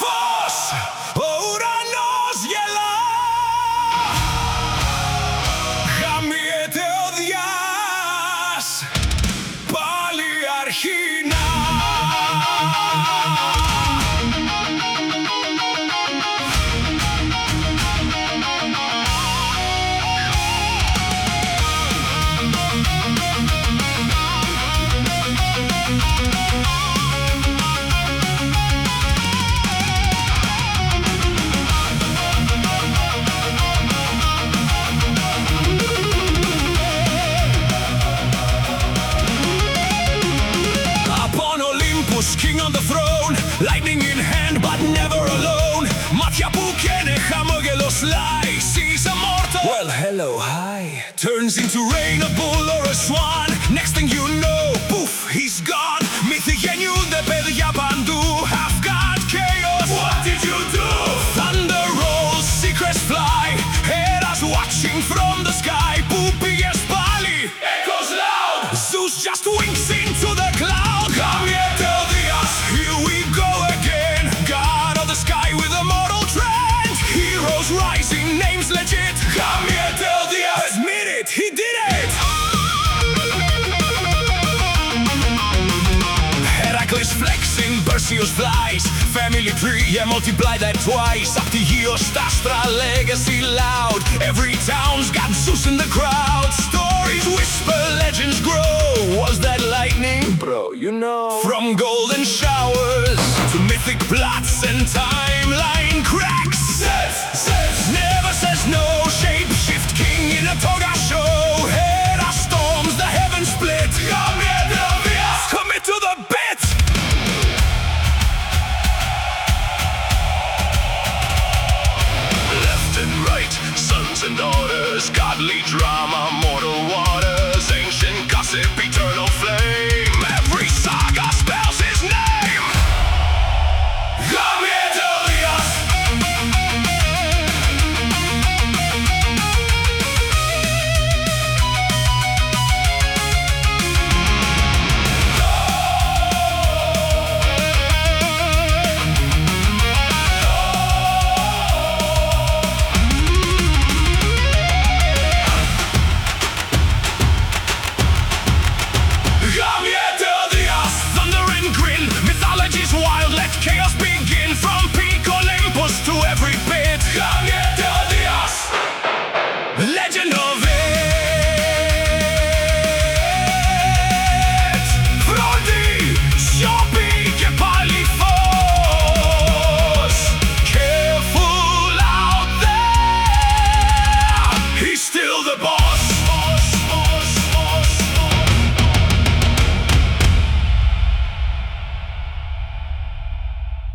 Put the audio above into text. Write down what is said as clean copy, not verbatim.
Φως ο ουρανός γελά, χαμιέται ο Διάς, πάλι αρχινά. King on the throne, lightning in hand but never alone. Μάτια που καίνε, χαμόγελος lie, sees a mortal. Well, hello, hi. Turns into rain, a bull or a swan. Next thing you know, poof, he's gone. Μύθοι γεννιούνται, παιδιά παντού. Half God chaos. What did you do? Thunder rolls, secrets fly. Eras watching from the sky. Πού πήγες πάλι? Echoes loud. Zeus just winks into the cloud. Χαμιέται ο Διάς, here we go again. God of the sky with a mortal trend. Heroes rising, names legit. Χαμιέται ο Διάς, admit it, he did it. Heracles flexing, Perseus flies. Family tree, yeah, multiply that twice. Up to Eos, Astra, legacy loud. Every town's got Zeus in the crowd. Stories whisper, legends grow. Was that lightning? Bro, you know. From golden showers to mythic plots and time.